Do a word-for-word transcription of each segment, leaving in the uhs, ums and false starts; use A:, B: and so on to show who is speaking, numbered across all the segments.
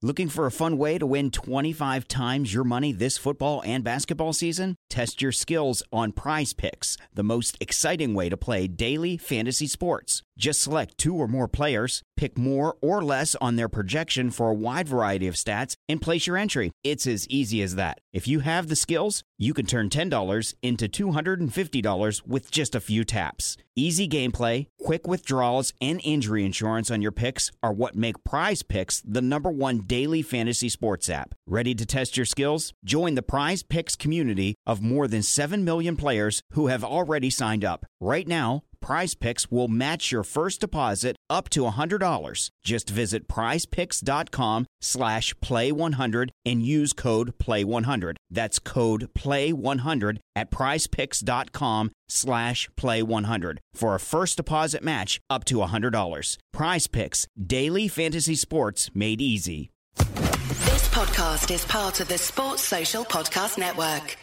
A: Looking for a fun way to win twenty-five times your money this football and basketball season? Test your skills on Prize Picks, the most exciting way to play daily fantasy sports. Just select two or more players, pick more or less on their projection for a wide variety of stats, and place your entry. It's as easy as that. If you have the skills, you can turn ten dollars into two hundred fifty dollars with just a few taps. Easy gameplay, quick withdrawals, and injury insurance on your picks are what make Prize Picks the number one daily fantasy sports app. Ready to test your skills? Join the Prize Picks community of more than seven million players who have already signed up. Right now, Prize Picks will match your first deposit up to one hundred dollars. Just visit prizepicks.com slash play one hundred and use code play one hundred. That's code play one hundred at prizepicks.com slash play one hundred for a first deposit match up to one hundred dollars. Prize Picks, daily fantasy sports made easy.
B: This podcast is part of the Sports Social Podcast Network.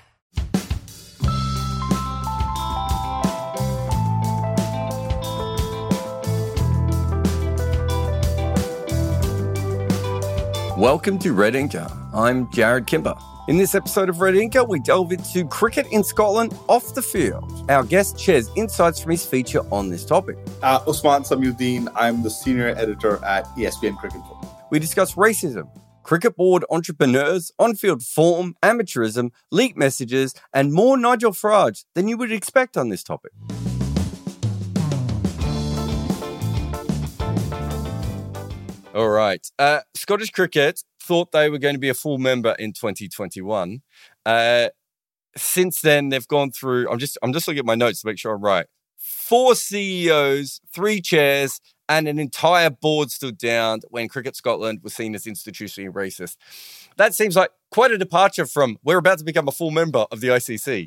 C: Welcome to Red Inker. I'm Jared Kimber. In this episode of Red Inker, we delve into cricket in Scotland off the field. Our guest shares insights from his feature on this topic.
D: Uh, Usman Samiuddin, I'm the senior editor at E S P N Cricket.
C: We discuss racism, cricket board entrepreneurs, on-field form, amateurism, leaked messages, and more Nigel Farage than you would expect on this topic. All right. Uh, Scottish Cricket thought they were going to be a full member in twenty twenty-one. Uh, since then, they've gone through. I'm just. I'm just looking at my notes to make sure I'm right. Four C E Os, three chairs, and an entire board stood down when Cricket Scotland was seen as institutionally racist. That seems like quite a departure from we're about to become a full member of the I C C.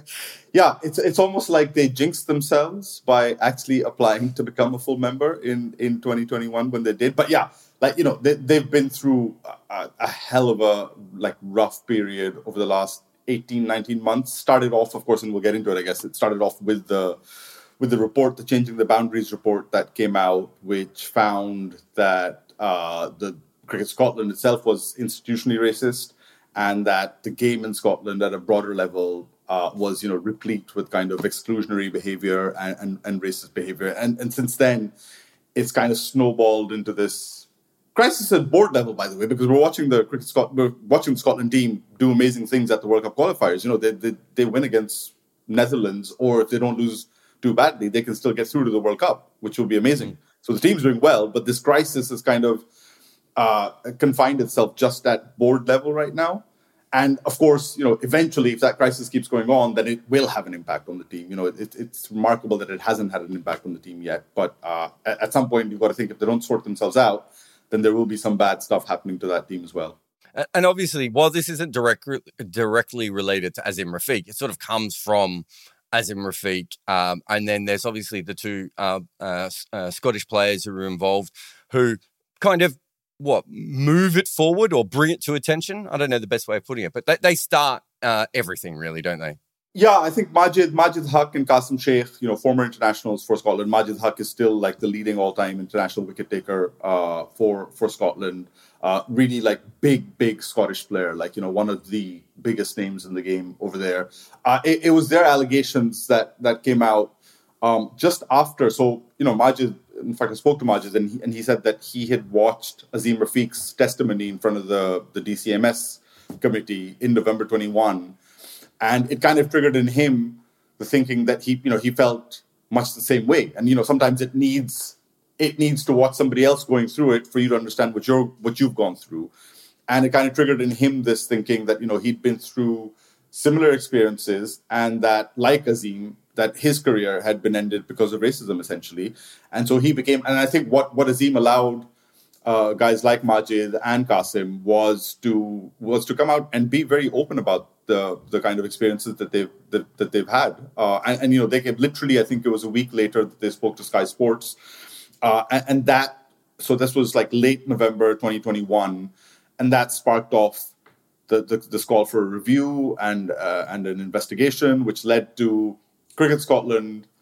D: Yeah, it's it's almost like they jinxed themselves by actually applying to become a full member in, in twenty twenty-one when they did. But yeah, like, you know, they, they've been through a, a hell of a like rough period over the last eighteen, nineteen months. Started off, of course, and we'll get into it, I guess. It started off with the with the report, the Changing the Boundaries report that came out, which found that uh, the Cricket Scotland itself was institutionally racist, and that the game in Scotland at a broader level Uh, was, you know, replete with kind of exclusionary behavior and, and, and racist behavior. And, and since then, it's kind of snowballed into this crisis at board level, by the way, because we're watching the cricket Scot- we're watching the Scotland team do amazing things at the World Cup qualifiers. You know, they, they they win against Netherlands, or if they don't lose too badly, they can still get through to the World Cup, which will be amazing. Mm-hmm. So the team's doing well, but this crisis has kind of uh, confined itself just at board level right now. And of course, you know, eventually, if that crisis keeps going on, then it will have an impact on the team. You know, it, it's remarkable that it hasn't had an impact on the team yet. But uh, at, at some point, you've got to think if they don't sort themselves out, then there will be some bad stuff happening to that team as well.
C: And obviously, while this isn't direct, directly related to Azim Rafiq, it sort of comes from Azim Rafiq. Um, and then there's obviously the two uh, uh, uh, Scottish players who were involved who kind of, what, move it forward or bring it to attention? I don't know the best way of putting it, but they, they start uh, everything, really, don't they?
D: Yeah, I think Majid, Majid Haq and Qasim Sheikh, you know, former internationals for Scotland. Majid Haq is still like the leading all-time international wicket taker uh, for, for Scotland. Uh, really like big, big Scottish player, like, you know, one of the biggest names in the game over there. Uh, it, it was their allegations that, that came out um, just after. So, you know, Majid, in fact, I spoke to Majid and he, and he said that he had watched Azim Rafiq's testimony in front of the, the D C M S committee in November twenty-one. And it kind of triggered in him the thinking that he, you know, he felt much the same way. And, you know, sometimes it needs it needs to watch somebody else going through it for you to understand what you're what you've gone through. And it kind of triggered in him this thinking that, you know, he'd been through similar experiences and that, like Azim, that his career had been ended because of racism, essentially. And so he became, and I think what, what Azim allowed uh, guys like Majid and Qasim was to was to come out and be very open about the the kind of experiences that they've that, that they've had. Uh, and, and, you know, they could literally, I think it was a week later that they spoke to Sky Sports. Uh, and, and that, so this was like late November twenty twenty-one, and that sparked off the, the this call for a review and uh, and an investigation, which led to Cricket Scotland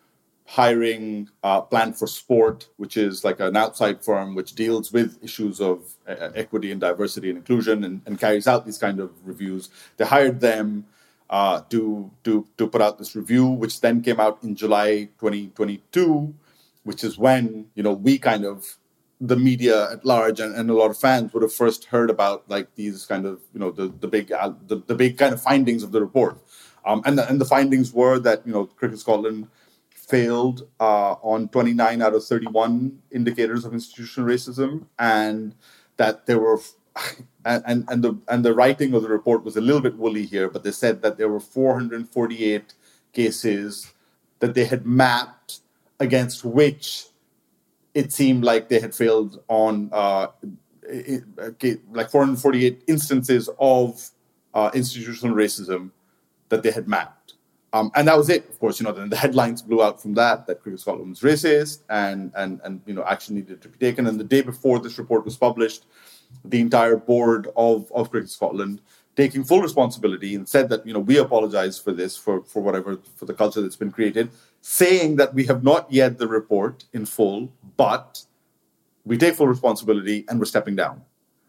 D: hiring uh, Plan for Sport, which is like an outside firm which deals with issues of uh, equity and diversity and inclusion and, and carries out these kind of reviews. They hired them uh, to, to, to put out this review, which then came out in July twenty twenty-two, which is when, you know, we kind of, the media at large and, and a lot of fans would have first heard about like these kind of, you know, the, the big, uh, the, the big kind of findings of the report. Um, and, the, and the findings were that, you know, Cricket Scotland failed uh, on twenty-nine out of thirty-one indicators of institutional racism, and that there were, and, and the and the writing of the report was a little bit woolly here, but they said that there were four hundred forty-eight cases that they had mapped against which it seemed like they had failed on, uh, it, it, like four hundred forty-eight instances of uh, institutional racism that they had mapped. Um, and that was it. Of course, you know, then the headlines blew out from that, that Cricket Scotland was racist and, and, and, you know, action needed to be taken. And the day before this report was published, the entire board of, of Cricket Scotland, taking full responsibility, and said that, you know, we apologize for this, for, for whatever, for the culture that's been created, saying that we have not yet the report in full, but we take full responsibility and we're stepping down.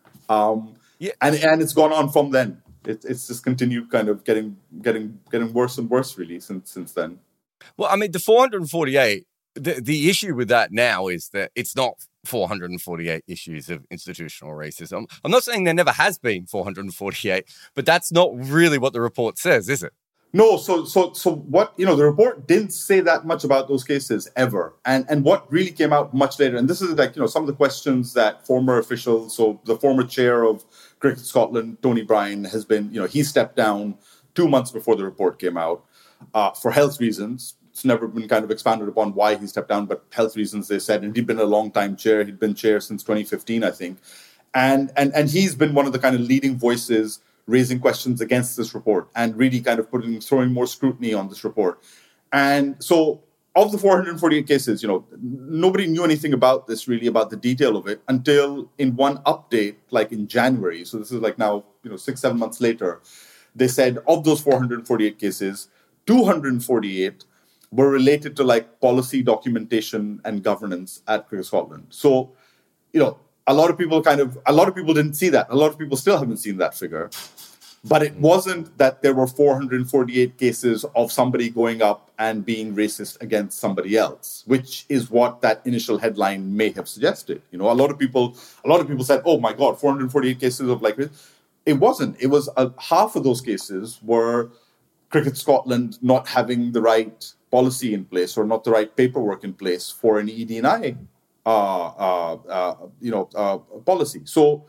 D: Um, yeah. and, and it's gone on from then. It, it's just continued kind of getting getting getting worse and worse, really, since since then.
C: Well, I mean, the four hundred forty-eight, the, the issue with that now is that it's not four hundred forty-eight issues of institutional racism. I'm not saying there never has been four hundred forty-eight, but that's not really what the report says, is it?
D: No, so so so what, you know, the report didn't say that much about those cases ever. And and what really came out much later, and this is like, you know, some of the questions that former officials, so the former chair of Cricket Scotland, Tony Bryan, has been, you know, he stepped down two months before the report came out uh, for health reasons. It's never been kind of expanded upon why he stepped down, but health reasons, they said. And he'd been a long time chair. He'd been chair since twenty fifteen, I think. And and and he's been one of the kind of leading voices raising questions against this report and really kind of putting, throwing more scrutiny on this report. And so of the four hundred forty-eight cases, you know, nobody knew anything about this really, about the detail of it, until in one update, like in January. So this is like now, you know, six, seven months later, they said of those four hundred forty-eight cases, two hundred forty-eight were related to like policy documentation and governance at Cricket Scotland. So, you know, a lot of people kind of, a lot of people didn't see that. A lot of people still haven't seen that figure. But it wasn't that there were four hundred forty-eight cases of somebody going up and being racist against somebody else, which is what that initial headline may have suggested. You know, a lot of people, a lot of people said, "Oh my God, four hundred forty-eight cases of like." It wasn't. It was uh, half of those cases were Cricket Scotland not having the right policy in place or not the right paperwork in place for an E D and I, uh, uh, uh, you know, uh, policy. So,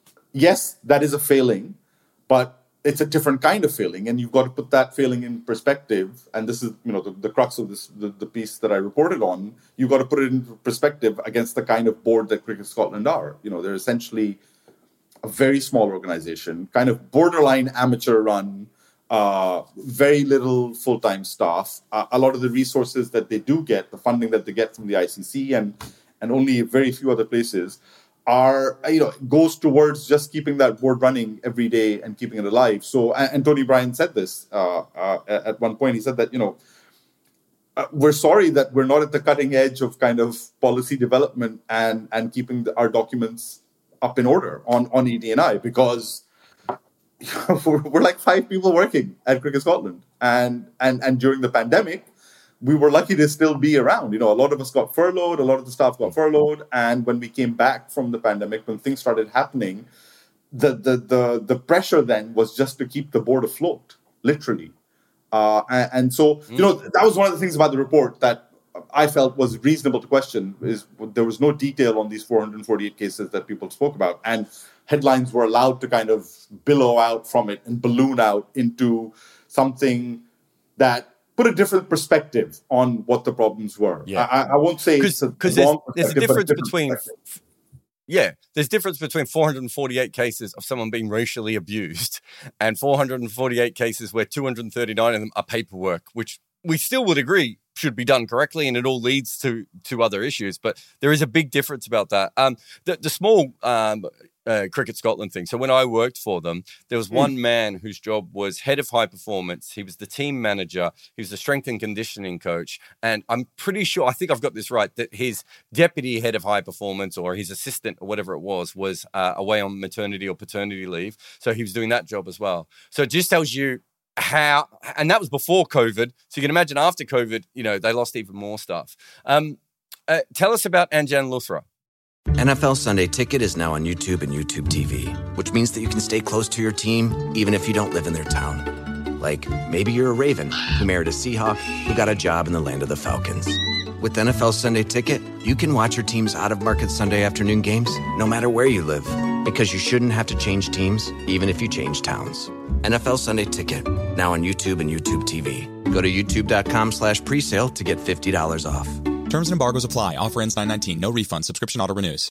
D: yes, that is a failing. But it's a different kind of failing, and you've got to put that failing in perspective. And this is, you know, the, the crux of this, the, the piece that I reported on. You've got to put it into perspective against the kind of board that Cricket Scotland are. You know, they're essentially a very small organization, kind of borderline amateur-run, uh, very little full-time staff. Uh, a lot of the resources that they do get, the funding that they get from the I C C, and and only very few other places, are, you know, goes towards just keeping that board running every day and keeping it alive. So, and, and Tony Bryan said this uh, uh, at one point. He said that, you know, uh, we're sorry that we're not at the cutting edge of kind of policy development and and keeping the, our documents up in order on, on E D and I, because you know, we're, we're like five people working at Cricket Scotland. And, and, and during the pandemic, we were lucky to still be around. You know, a lot of us got furloughed, a lot of the staff got furloughed. And when we came back from the pandemic, when things started happening, the the the, the pressure then was just to keep the board afloat, literally. Uh, and, and so, you know, that was one of the things about the report that I felt was reasonable to question, is there was no detail on these four hundred forty-eight cases that people spoke about. And headlines were allowed to kind of billow out from it and balloon out into something that put a different perspective on what the problems were. Yeah. I, I won't say it's a
C: because
D: there's,
C: there's a difference a between, yeah, there's difference between four hundred forty-eight cases of someone being racially abused and four hundred forty-eight cases where two hundred thirty-nine of them are paperwork, which we still would agree should be done correctly, and it all leads to to other issues. But there is a big difference about that. Um, the, the small um, uh, Cricket Scotland thing. So when I worked for them, there was one mm. man whose job was head of high performance. He was the team manager. He was the strength and conditioning coach. And I'm pretty sure, I think I've got this right, that his deputy head of high performance or his assistant or whatever it was, was uh, away on maternity or paternity leave. So he was doing that job as well. So it just tells you how, and that was before COVID. So you can imagine after COVID, you know, they lost even more stuff. Um, uh, tell us about Anjan Luthra.
E: N F L Sunday Ticket is now on YouTube and YouTube T V, which means that you can stay close to your team even if you don't live in their town. Like, maybe you're a Raven who married a Seahawk who got a job in the land of the Falcons. With N F L Sunday Ticket, you can watch your team's out-of-market Sunday afternoon games no matter where you live, because you shouldn't have to change teams even if you change towns. N F L Sunday Ticket, now on YouTube and YouTube T V. Go to youtube.com slash presale to get fifty dollars off.
F: Terms and embargoes apply. Offer ends nine nineteen. No refund. Subscription auto renews.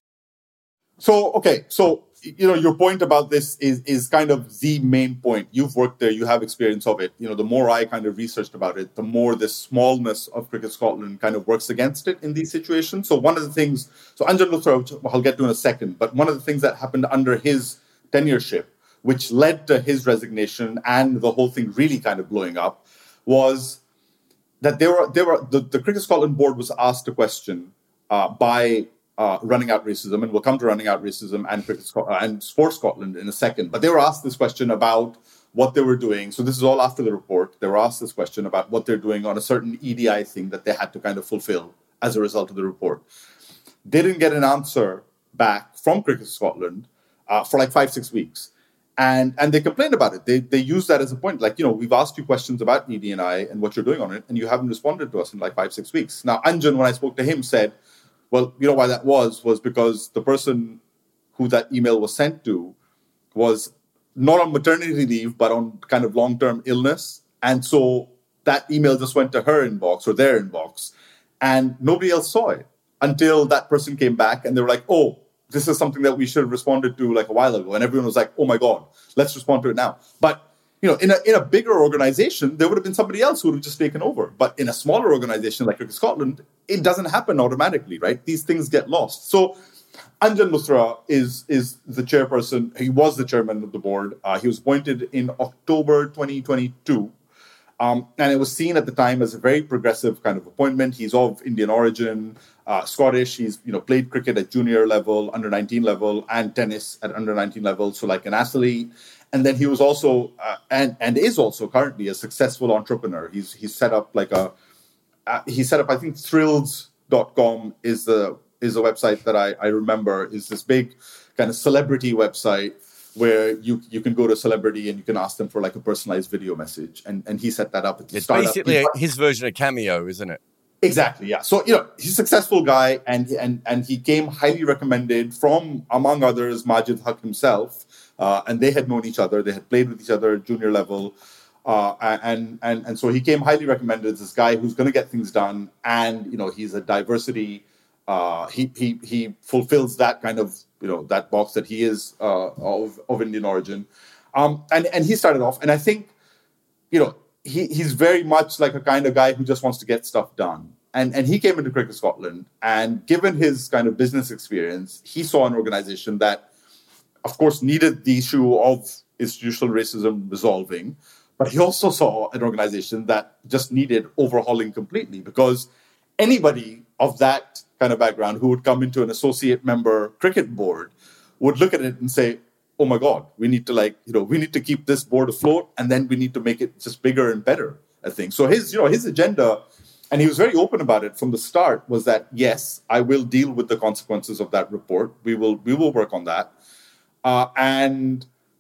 D: So, okay. So, you know, your point about this is is kind of the main point. You've worked there. You have experience of it. You know, the more I kind of researched about it, the more the smallness of Cricket Scotland kind of works against it in these situations. So one of the things, so Anjan Luthra, which I'll get to in a second, but one of the things that happened under his tenureship, which led to his resignation and the whole thing really kind of blowing up, was that there were there were the, the Cricket Scotland board was asked a question uh, by uh, Running Out Racism, and we'll come to Running Out Racism and Cricket Sc- uh, and Sports Scotland in a second. But they were asked this question about what they were doing. So this is all after the report. They were asked this question about what they're doing on a certain E D I thing that they had to kind of fulfill as a result of the report. They didn't get an answer back from Cricket Scotland uh, for like five, six weeks. And and they complained about it. They they used that as a point, like, you know, we've asked you questions about E D I and what you're doing on it, and you haven't responded to us in like five, six weeks. Now, Anjan, when I spoke to him, said, well, you know why that was, was because the person who that email was sent to was not on maternity leave, but on kind of long-term illness. And so that email just went to her inbox or their inbox, and nobody else saw it until that person came back and they were like, oh, this is something that we should have responded to like a while ago. And everyone was like, oh my God, let's respond to it now. But, you know, in a in a bigger organization, there would have been somebody else who would have just taken over. But in a smaller organization like Cricket Scotland, it doesn't happen automatically, right? These things get lost. So Anjan Luthra is, is the chairperson. He was the chairman of the board. Uh, he was appointed in October twenty twenty-two. Um, and it was seen at the time as a very progressive kind of appointment. He's of Indian origin, uh, Scottish. He's, you know, played cricket at junior level, under nineteen level, and tennis at under nineteen level. So like an athlete. And then he was also, uh, and and is also currently a successful entrepreneur. He's he's set up like a, uh, he set up, I think thrills dot com is the is a website that I, I remember is this big kind of celebrity website where you you can go to a celebrity and you can ask them for like a personalized video message. And, and he set that up at the
C: It's
D: startup.
C: basically a, his version of Cameo, isn't it?
D: Exactly, yeah. So, you know, he's a successful guy, and and and he came highly recommended from, among others, Majid Haq himself. Uh, and they had known each other. They had played with each other at junior level. Uh, and, and, and so he came highly recommended as this guy who's going to get things done. And, you know, he's a diversity. Uh, he, he, he fulfills that kind of, you know, that box that he is uh, of, of Indian origin. Um, and, and he started off. And I think, you know, he, he's very much like a kind of guy who just wants to get stuff done. And, and he came into Cricket Scotland. And given his kind of business experience, he saw an organization that, of course, needed the issue of institutional racism resolving. But he also saw an organization that just needed overhauling completely, because anybody of that kind of background who would come into an associate member cricket board would look at it and say, oh my God, we need to like, you know, we need to keep this board afloat, and then we need to make it just bigger and better, I think. So his, you know, his agenda, and he was very open about it from the start, was that, yes, I will deal with the consequences of that report. We will, we will work on that. Uh, and,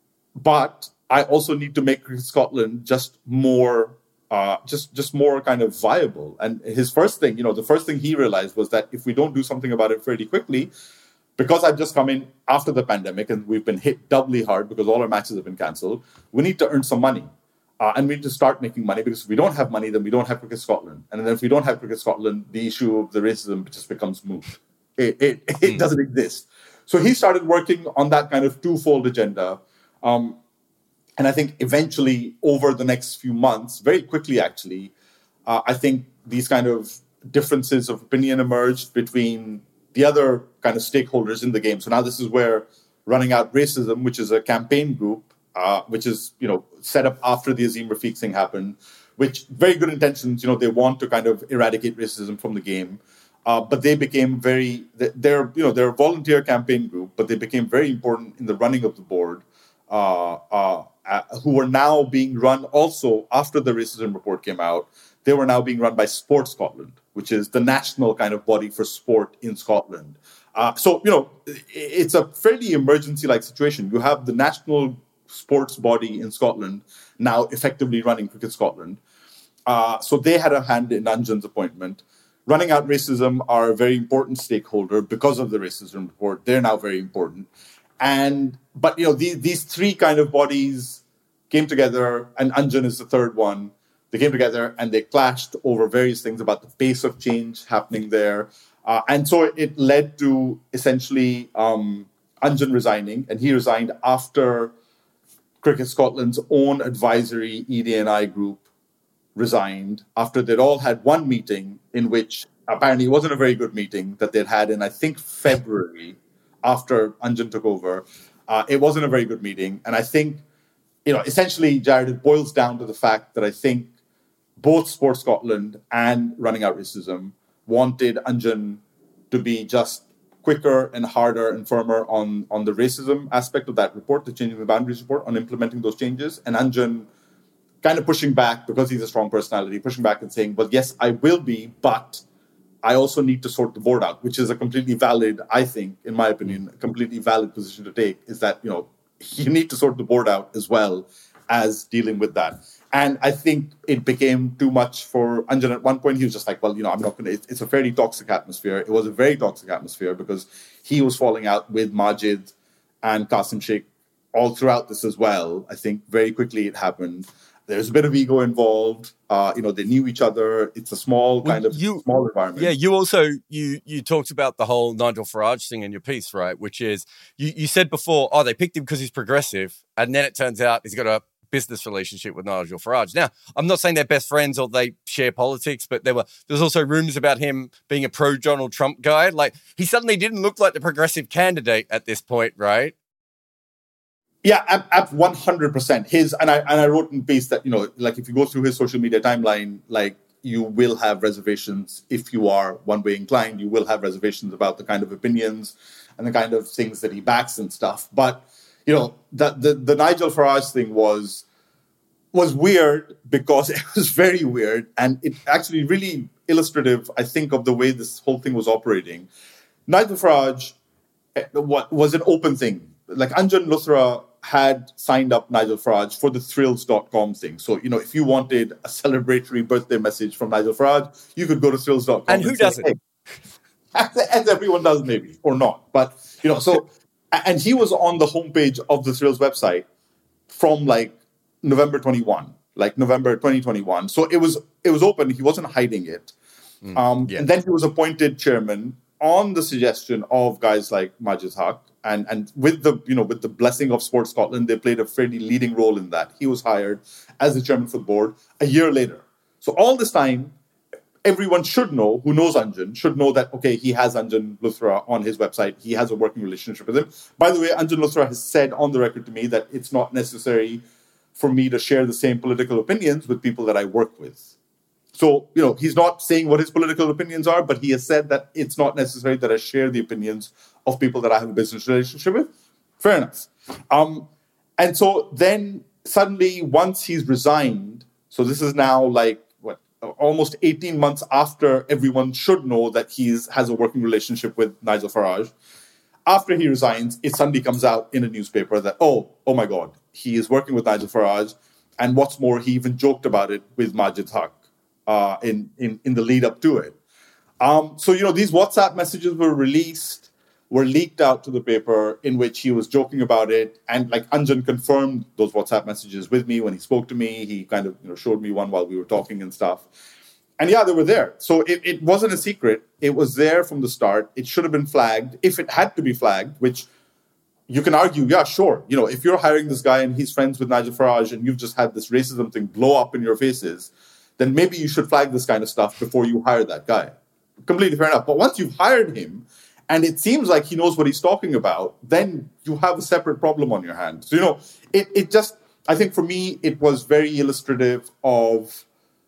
D: but I also need to make Scotland just more, uh, just just more kind of viable. And his first thing, you know, the first thing he realized was that if we don't do something about it fairly quickly, because I've just come in after the pandemic and we've been hit doubly hard because all our matches have been cancelled, we need to earn some money. Uh, and we need to start making money, because if we don't have money, then we don't have Cricket Scotland. And then if we don't have Cricket Scotland, the issue of the racism just becomes moot. It, it, it mm. doesn't exist. So he started working on that kind of twofold agenda. Um, and I think eventually over the next few months, very quickly actually, uh, I think these kind of differences of opinion emerged between the other kind of stakeholders in the game. So now this is where Running Out Racism, which is a campaign group, uh, which is, you know, set up after the Azim Rafiq thing happened, which very good intentions, you know, they want to kind of eradicate racism from the game. Uh, but they became very, they're, you know, they're a volunteer campaign group, but they became very important in the running of the board, uh, uh, uh, who are now being run also after the racism report came out. They were now being run by Sport Scotland, which is the national kind of body for sport in Scotland. Uh, so, you know, it's a fairly emergency-like situation. You have the national sports body in Scotland now effectively running Cricket Scotland. Uh, so they had a hand in Anjan's appointment. Running Out Racism are a very important stakeholder because of the racism report. They're now very important. And, but, you know, these, these three kind of bodies came together, and Anjan is the third one. They came together and they clashed over various things about the pace of change happening there. Uh, and so it led to essentially um, Anjan resigning, and he resigned after Cricket Scotland's own advisory E D N I group resigned, after they'd all had one meeting in which apparently it wasn't a very good meeting that they'd had in, I think, February after Anjan took over. Uh, it wasn't a very good meeting. And I think, you know, essentially, Jared, it boils down to the fact that I think both Sport Scotland and Running Out Racism wanted Anjan to be just quicker and harder and firmer on, on the racism aspect of that report, the Changing the Boundaries report, on implementing those changes. And Anjan kind of pushing back because he's a strong personality, pushing back and saying, well, yes, I will be, but I also need to sort the board out, which is a completely valid, I think, in my opinion, a completely valid position to take, is that, you know, you need to sort the board out as well as dealing with that. And I think it became too much for Anjan. At one point, he was just like, well, you know, I'm not going to, it's a very toxic atmosphere. It was a very toxic atmosphere because he was falling out with Majid and Qasim Sheikh all throughout this as well. I think very quickly it happened. There's a bit of ego involved. Uh, you know, they knew each other. It's a small kind
C: well,
D: of
C: you,
D: small environment.
C: Yeah, you also, you you talked about the whole Nigel Farage thing in your piece, right? Which is, you, you said before, oh, they picked him because he's progressive. And then it turns out he's got a business relationship with Nigel Farage. Now, I'm not saying they're best friends or they share politics, but there were there's also rumors about him being a pro-Donald Trump guy. Like, he suddenly didn't look like the progressive candidate at this point, right?
D: Yeah, at, at one hundred percent. His, and I and I wrote in piece that, you know, like if you go through his social media timeline, like you will have reservations if you are one-way inclined. You will have reservations about the kind of opinions and the kind of things that he backs and stuff. But, you know, the the, the Nigel Farage thing was was weird because it was very weird, and it actually really illustrative, I think, of the way this whole thing was operating. Nigel Farage what was an open thing. Like Anjan Luthra had signed up Nigel Farage for the thrills dot com thing. So, you know, if you wanted a celebratory birthday message from Nigel Farage, you could go to thrills dot com.
C: And who and doesn't?
D: Hey. As everyone does, maybe, or not. But, you know, so, and he was on the homepage of the Thrills website from like November twenty-first, like November twenty twenty-one. So it was, it was open. He wasn't hiding it. Mm, um, yeah. And then he was appointed chairman on the suggestion of guys like Majid Haq. And and with the you know with the blessing of Sport Scotland, they played a fairly leading role in that. He was hired as the chairman for the board a year later. So all this time, everyone should know, who knows Anjan, should know that, okay, he has Anjan Luthra on his website. He has a working relationship with him. By the way, Anjan Luthra has said on the record to me that it's not necessary for me to share the same political opinions with people that I work with. So, you know, he's not saying what his political opinions are, but he has said that it's not necessary that I share the opinions of people that I have a business relationship with. Fair enough. Um, and so then suddenly, once he's resigned, so this is now like, what, almost eighteen months after everyone should know that he has a working relationship with Nigel Farage. After he resigns, it suddenly comes out in a newspaper that, oh, oh my God, he is working with Nigel Farage. And what's more, he even joked about it with Majid Haq. Uh, in, in, in the lead up to it. Um, so, you know, these WhatsApp messages were released, were leaked out to the paper in which he was joking about it. And like Anjan confirmed those WhatsApp messages with me when he spoke to me. He kind of, you know, showed me one while we were talking and stuff. And yeah, they were there. So it, it wasn't a secret. It was there from the start. It should have been flagged if it had to be flagged, which you can argue, yeah, sure. You know, if you're hiring this guy and he's friends with Nigel Farage and you've just had this racism thing blow up in your faces, then maybe you should flag this kind of stuff before you hire that guy. Completely fair enough. But once you've hired him and it seems like he knows what he's talking about, then you have a separate problem on your hands. So, you know, it, it just, I think for me, it was very illustrative of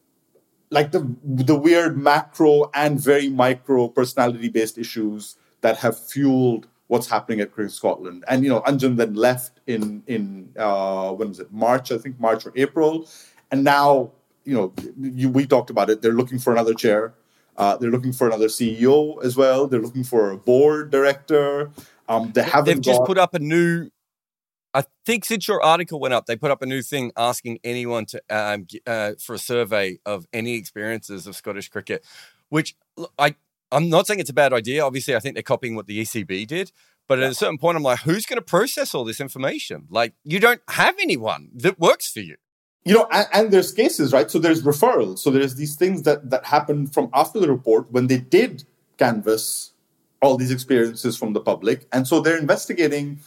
D: like the the weird macro and very micro personality-based issues that have fueled what's happening at Cricket Scotland. And, you know, Anjan then left in, in uh, when was it, March, I think, March or April. And now, you know, you, we talked about it, they're looking for another chair. Uh, they're looking for another C E O as well. They're looking for a board director. Um, they haven't
C: They've just
D: got...
C: put up a new, I think since your article went up, they put up a new thing asking anyone to um, uh, for a survey of any experiences of Scottish cricket, which I, I'm not saying it's a bad idea. Obviously, I think they're copying what the E C B did. But at a certain point, I'm like, who's going to process all this information? Like, you don't have anyone that works for you.
D: You know, and, and there's cases, right? So there's referrals. So there's these things that, that happened from after the report when they did canvass all these experiences from the public. And so they're investigating.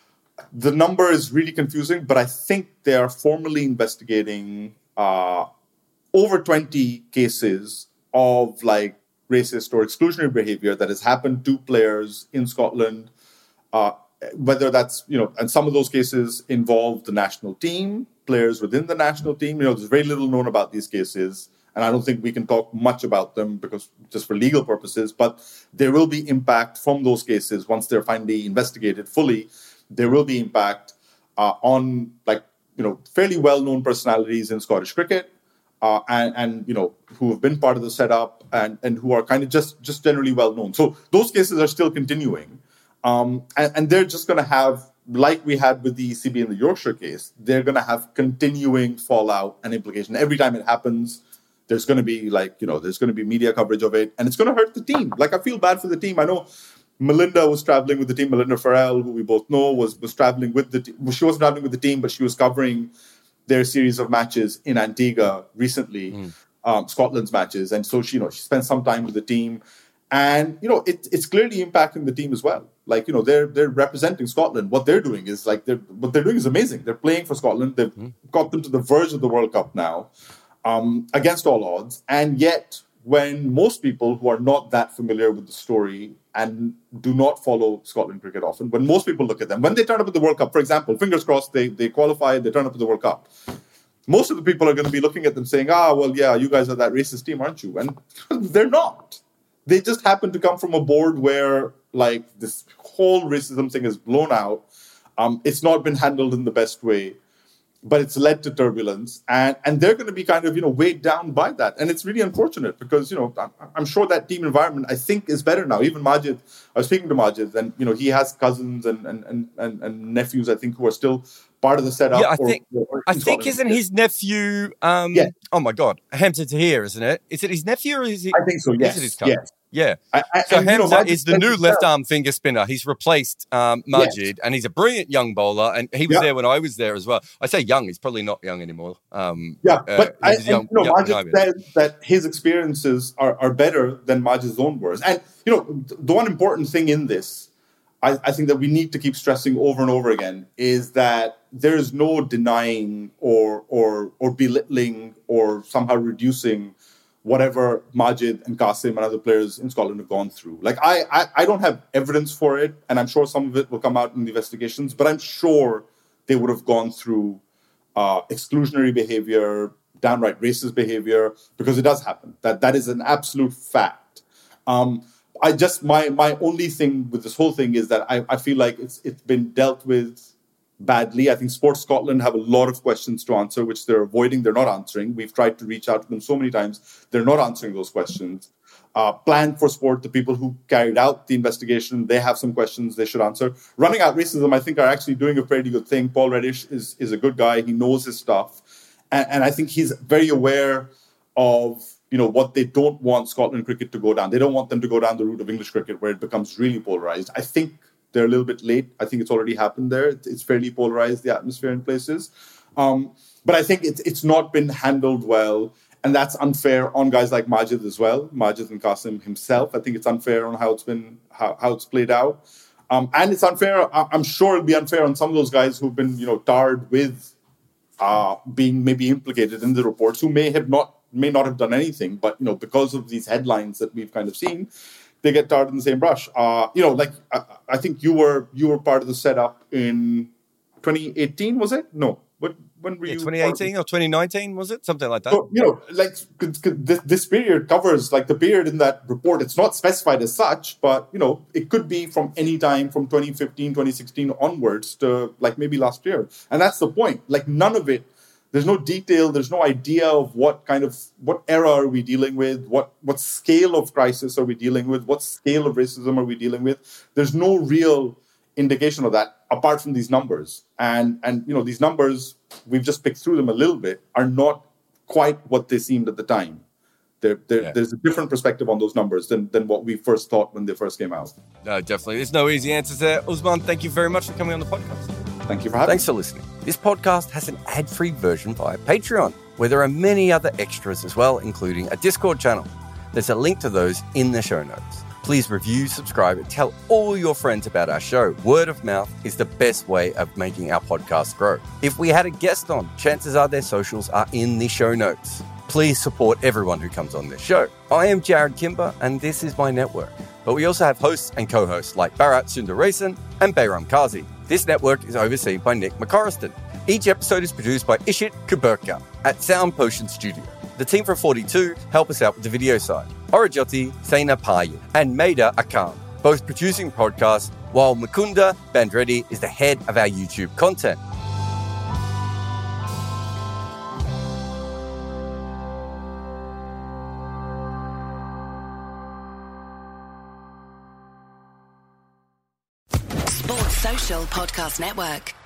D: The number is really confusing, but I think they are formally investigating uh, over twenty cases of like racist or exclusionary behavior that has happened to players in Scotland. Uh, whether that's, you know, and some of those cases involve the national team, players within the national team. You know, there's very little known about these cases, and I don't think we can talk much about them because just for legal purposes, but there will be impact from those cases once they're finally investigated fully. There will be impact uh, on, like, you know, fairly well-known personalities in Scottish cricket uh, and, and, you know, who have been part of the setup and, and who are kind of just, just generally well-known. So those cases are still continuing. Um, and, and they're just going to have, like we had with the E C B in the Yorkshire case, they're going to have continuing fallout and implication. Every time it happens, there's going to be like, you know, there's going to be media coverage of it, and it's going to hurt the team. Like, I feel bad for the team. I know Melinda was traveling with the team. Melinda Farrell, who we both know, was, was traveling with the team. Well, she wasn't traveling with the team, but she was covering their series of matches in Antigua recently, mm. um, Scotland's matches. And so she, you know, she spent some time with the team. And, you know, it, it's clearly impacting the team as well. Like, you know, they're they're representing Scotland. What they're doing is like, they're, what they're doing is amazing. They're playing for Scotland. They've mm. got them to the verge of the World Cup now, um, against all odds. And yet, when most people who are not that familiar with the story and do not follow Scotland cricket often, when most people look at them, when they turn up at the World Cup, for example, fingers crossed, they, they qualify, they turn up at the World Cup. Most of the people are going to be looking at them saying, ah, well, yeah, you guys are that racist team, aren't you? And they're not. They just happen to come from a board where, like, this whole racism thing is blown out. Um, it's not been handled in the best way, but it's led to turbulence. And, and they're going to be kind of, you know, weighed down by that. And it's really unfortunate because, you know, I'm, I'm sure that team environment, I think, is better now. Even Majid, I was speaking to Majid, and, you know, he has cousins and and, and, and, and nephews, I think, who are still part of the setup.
C: Yeah, I
D: or,
C: think,
D: or, or
C: I think isn't his nephew, um,
D: yeah.
C: oh my God, Hamza Tahir, isn't it? Is it his nephew or is it?
D: I think so, yes.
C: Is it his cousin?
D: Yes.
C: Yeah.
D: I, I,
C: so
D: and,
C: Hamza
D: you know,
C: is the new left-arm finger spinner. He's replaced um, Majid, yes. and he's a brilliant young bowler, and he was yeah. there when I was there as well. I say young, he's probably not young anymore. Um,
D: yeah, but
C: uh,
D: I,
C: young,
D: and, you know,
C: young,
D: Majid said that his experiences are, are better than Majid's own words. And, you know, the one important thing in this, I, I think that we need to keep stressing over and over again, is that there is no denying or or or belittling or somehow reducing whatever Majid and Qasim and other players in Scotland have gone through. Like, I, I, I don't have evidence for it, and I'm sure some of it will come out in the investigations, but I'm sure they would have gone through uh, exclusionary behavior, downright racist behavior, because it does happen. That That is an absolute fact. Um, I just, my my only thing with this whole thing is that I, I feel like it's it's been dealt with badly. I think Sports Scotland have a lot of questions to answer, which they're avoiding, they're not answering. We've tried to reach out to them so many times. They're not answering those questions. Uh, Plan for Sport, the people who carried out the investigation, they have some questions they should answer. Running Out Racism, I think, are actually doing a pretty good thing. Paul Reddish is, is a good guy. He knows his stuff. And, and I think he's very aware of, you know, what they don't want Scotland cricket to go down. They don't want them to go down the route of English cricket where it becomes really polarized. I think they're a little bit late. I think it's already happened there. It's fairly polarized, the atmosphere in places. Um, but I think it's it's not been handled well. And that's unfair on guys like Majid as well, Majid and Qasim himself. I think it's unfair on how it's been, how, how it's played out. Um, and it's unfair, I'm sure it'll be unfair on some of those guys who've been, you know, tarred with uh, being maybe implicated in the reports, who may have not, may not have done anything, but, you know, because of these headlines that we've kind of seen, they get tarred in the same brush. Uh, you know, like I, I think you were you were part of the setup in twenty eighteen, was it? No, what when were
C: yeah,
D: you?
C: twenty eighteen or twenty nineteen, was it? Something like that.
D: So, you know, like this, this period covers like the period in that report. It's not specified as such, but you know, it could be from any time from twenty fifteen, twenty sixteen onwards to like maybe last year. And that's the point. Like none of it. There's no detail. There's no idea of what kind of what era are we dealing with. What what scale of crisis are we dealing with? What scale of racism are we dealing with? There's no real indication of that apart from these numbers. And and you know, these numbers, we've just picked through them a little bit, are not quite what they seemed at the time. They're, they're, yeah. There's a different perspective on those numbers than, than what we first thought when they first came out.
C: No, definitely. There's no easy answers there. Usman, thank you very much for coming on the podcast.
D: Thank you for having
C: Thanks
D: me.
C: for listening. This podcast has an ad-free version via Patreon, where there are many other extras as well, including a Discord channel. There's a link to those in the show notes. Please review, subscribe, and tell all your friends about our show. Word of mouth is the best way of making our podcast grow. If we had a guest on, chances are their socials are in the show notes. Please support everyone who comes on this show. I am Jared Kimber, and this is my network. But we also have hosts and co-hosts like Bharat Sundaresan and Bayram Kazi. This network is overseen by Nick McCorriston. Each episode is produced by Ishit Kuberka at Sound Potion Studio. The team from forty-two help us out with the video side. Orajoti, Saina Paye, and Maida Akan, both producing podcasts, while Mukunda Bandreddy is the head of our YouTube content.
B: Sports Social Podcast Network.